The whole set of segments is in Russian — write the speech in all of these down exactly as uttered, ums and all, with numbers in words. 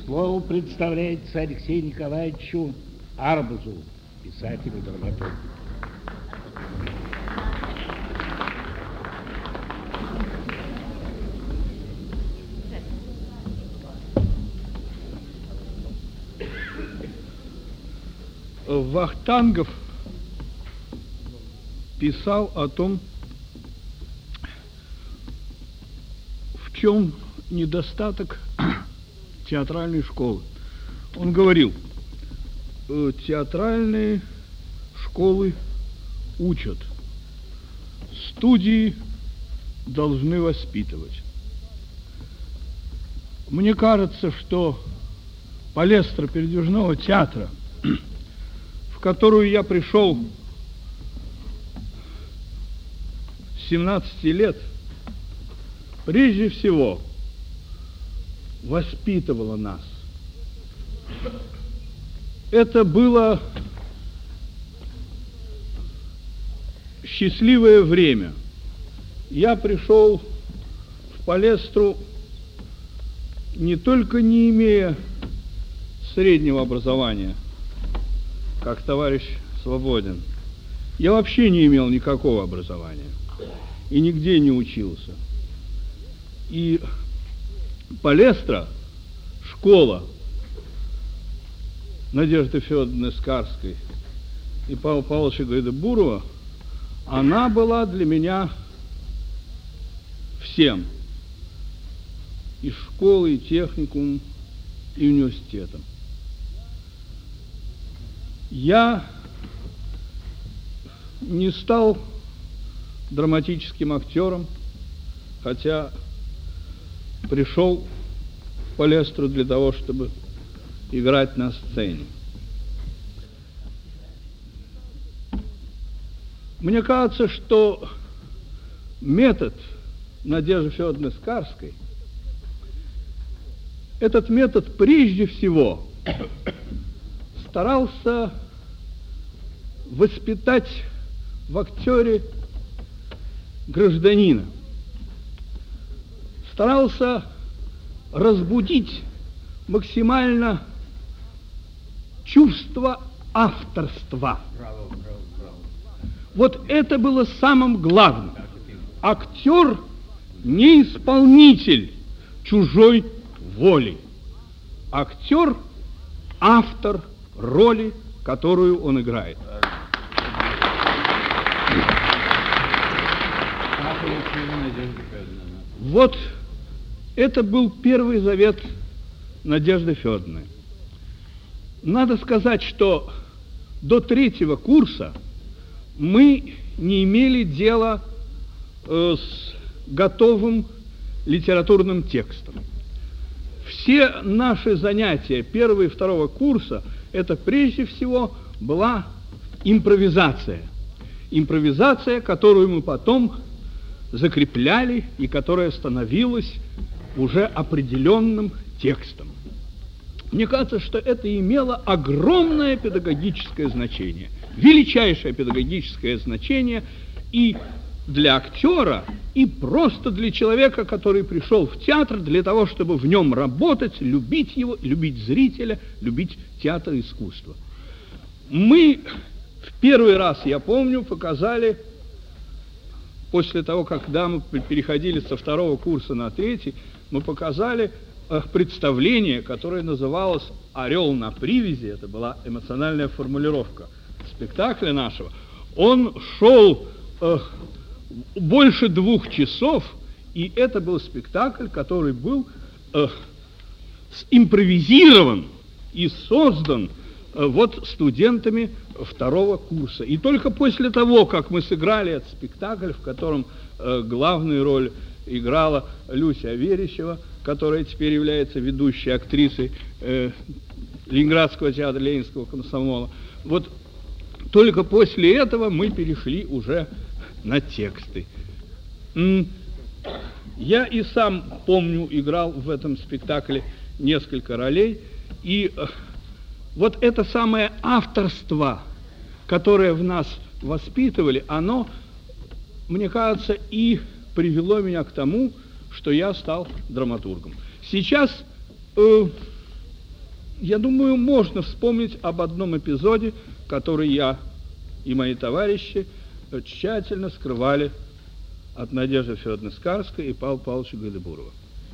Слово представляется Алексею Николаевичу Арбузу, писателю, драматургу. Вахтангов писал о том, в чем недостаток театральной школы. Он говорил, театральные школы учат, студии должны воспитывать. Мне кажется, что палестра передвижного театра, в которую я пришел с семнадцати лет, прежде всего воспитывала нас. Это было счастливое время. Я пришел в палестру не только не имея среднего образования, как товарищ Свободин. Я вообще не имел никакого образования и нигде не учился. И палестра, школа Надежды Федоровны Скарской и Павла Павловича Гайдабурова, она была для меня всем. И школой, и техникумом, и университетом. Я не стал драматическим актером, хотя пришел в палестру для того, чтобы играть на сцене. Мне кажется, что метод Надежды Федоровны Скарской, этот метод прежде всего старался воспитать в актере гражданина, старался разбудить максимально чувство авторства. Браво, браво, браво. Вот это было самым главным. Актер не исполнитель чужой воли. Актер – автор роли, которую он играет. Вот это был первый завет Надежды Федоровны. Надо сказать, что до третьего курса мы не имели дела э, с готовым литературным текстом. Все наши занятия первого и второго курса это прежде всего была импровизация. Импровизация, которую мы потом закрепляли и которая становилась уже определенным текстом. Мне кажется, что это имело огромное педагогическое значение, величайшее педагогическое значение и для актера, и просто для человека, который пришел в театр для того, чтобы в нем работать, любить его, любить зрителя, любить театр и искусство. Мы в первый раз, я помню, показали, после того, когда мы переходили со второго курса на третий, мы показали э, представление, которое называлось «Орел на привязи». Это была эмоциональная формулировка спектакля нашего. Он шел э, больше двух часов, и это был спектакль, который был э, импровизирован и создан э, вот студентами второго курса. И только после того, как мы сыграли этот спектакль, в котором э, главную роль играла Люся Аверищева, которая теперь является ведущей актрисой э, Ленинградского театра Ленинского комсомола, вот только после этого мы перешли уже на тексты. Я и сам, помню, играл в этом спектакле несколько ролей, и вот это самое авторство, которое в нас воспитывали, оно, мне кажется, и привело меня к тому, что я стал драматургом. Сейчас э, я думаю, можно вспомнить об одном эпизоде, который я и мои товарищи тщательно скрывали от Надежды Федоровны Скарской и Павла Павловича Гайдабурова.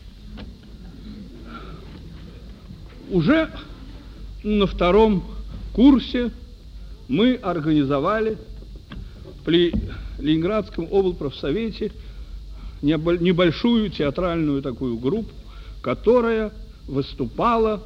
Уже на втором курсе мы организовали при Ленинградском облпрофсовете небольшую театральную такую группу, которая выступала.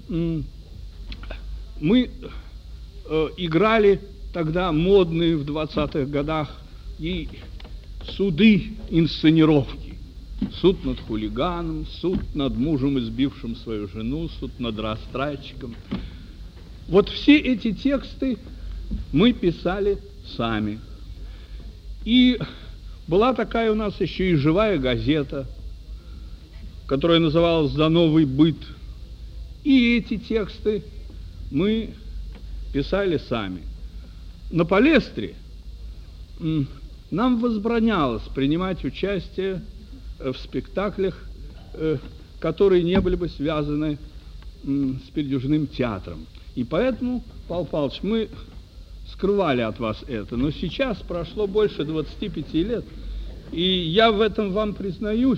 Мы э, играли тогда модные в двадцатых годах и суды инсценировки. Суд над хулиганом, суд над мужем, избившим свою жену, суд над растратчиком. Вот все эти тексты мы писали сами. И была такая у нас еще и живая газета, которая называлась «За новый быт». И эти тексты мы писали сами. На Палестре нам возбранялось принимать участие в спектаклях, которые не были бы связаны с передвижным театром. И поэтому, Павел Павлович, мы скрывали от вас это. Но сейчас прошло больше двадцати пяти лет, и я в этом вам признаюсь.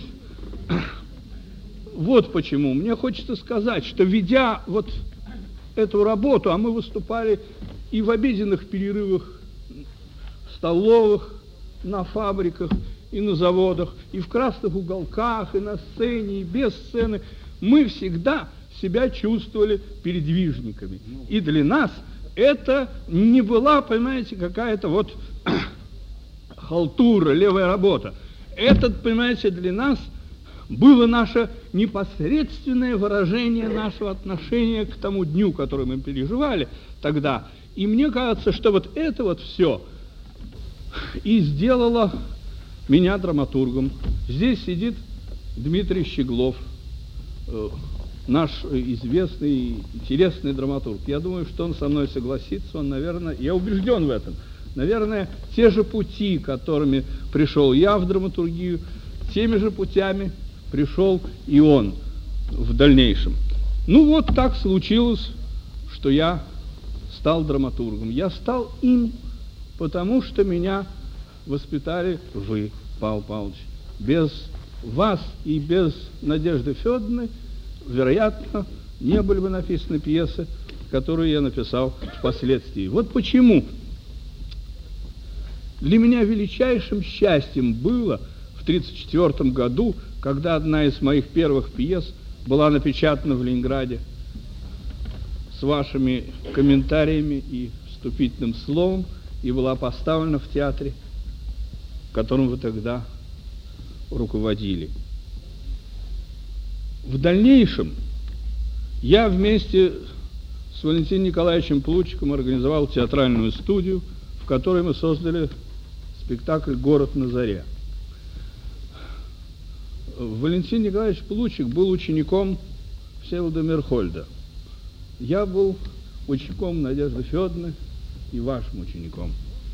Вот почему. Мне хочется сказать, что ведя вот эту работу, а мы выступали и в обеденных перерывах, в столовых, на фабриках, и на заводах, и в красных уголках, и на сцене, и без сцены, мы всегда себя чувствовали передвижниками. И для нас это не была, понимаете, какая-то вот халтура, левая работа. Это, понимаете, для нас было наше непосредственное выражение нашего отношения к тому дню, который мы переживали тогда. И мне кажется, что вот это вот все и сделало меня драматургом. Здесь сидит Дмитрий Щеглов, э, наш известный, интересный драматург. Я думаю, что он со мной согласится, он, наверное, я убежден в этом. Наверное, те же пути, которыми пришел я в драматургию, теми же путями пришел и он в дальнейшем. Ну вот так случилось, что я стал драматургом. Я стал им, потому что меня воспитали вы, Павел Павлович. Без вас и без Надежды Федоровны, вероятно, не были бы написаны пьесы, которые я написал впоследствии. Вот почему для меня величайшим счастьем было в тридцать четвёртом году, когда одна из моих первых пьес была напечатана в Ленинграде с вашими комментариями и вступительным словом и была поставлена в театре, которым вы тогда руководили. В дальнейшем я вместе с Валентином Николаевичем Плучиком организовал театральную студию, в которой мы создали спектакль «Город на заре». Валентин Николаевич Плучик был учеником Всеволода Мерхольда. Я был учеником Надежды Федоровны и вашим учеником.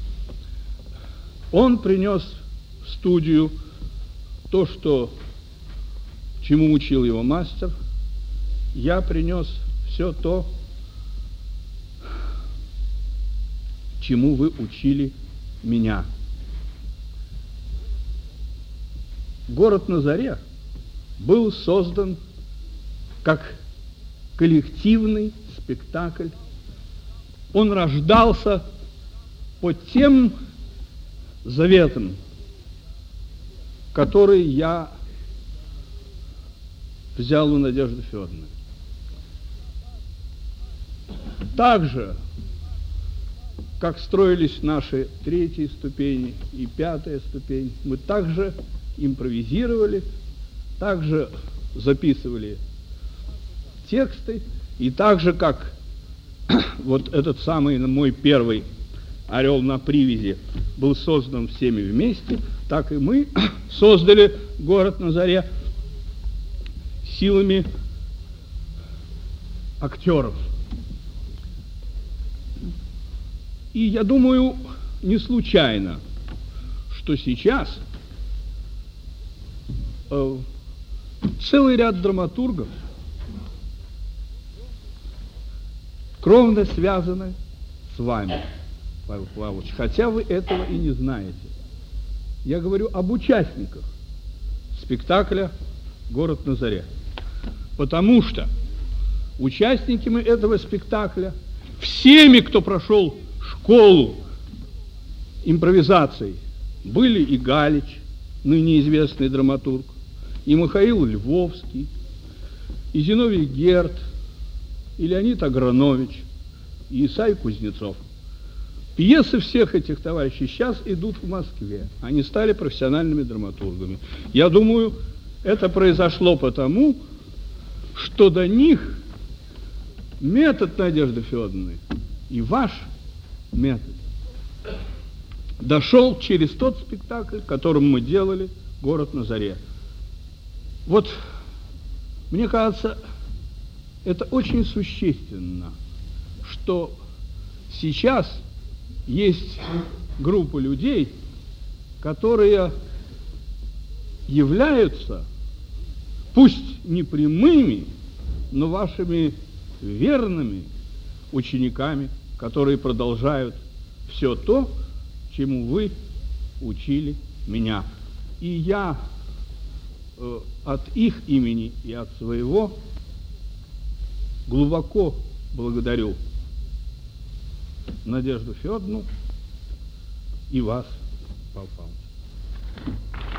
Он принес в студию то, что, чему учил его мастер. Я принес все то, чему вы учили меня. «Город на заре» был создан как коллективный спектакль. Он рождался по тем заветам, которые я взял у Надежды Федоровны. Так же, как строились наши третьи ступени и пятая ступень, мы также импровизировали, также записывали тексты, и так же, как вот этот самый мой первый «Орел на привязи» был создан всеми вместе, так и мы создали «Город на заре» силами актеров. И я думаю, не случайно, что сейчас э, целый ряд драматургов кровно связаны с вами, Павел Павлович, хотя вы этого и не знаете. Я говорю об участниках спектакля «Город на заре». Потому что участниками этого спектакля, всеми, кто прошел школу импровизаций, были и Галич, ныне известный драматург, и Михаил Львовский, и Зиновий Герд, и Леонид Агранович, и Исай Кузнецов. Пьесы всех этих товарищей сейчас идут в Москве. Они стали профессиональными драматургами. Я думаю, это произошло потому, что до них метод Надежды Федоровны и ваш метод дошел через тот спектакль, которым мы делали «Город на заре». Вот, мне кажется, это очень существенно, что сейчас есть группа людей, которые являются, пусть не прямыми, но вашими верными учениками, которые продолжают все то, чему вы учили меня. И я э, от их имени и от своего глубоко благодарю Надежду Федоровну и вас, Павел Павлович.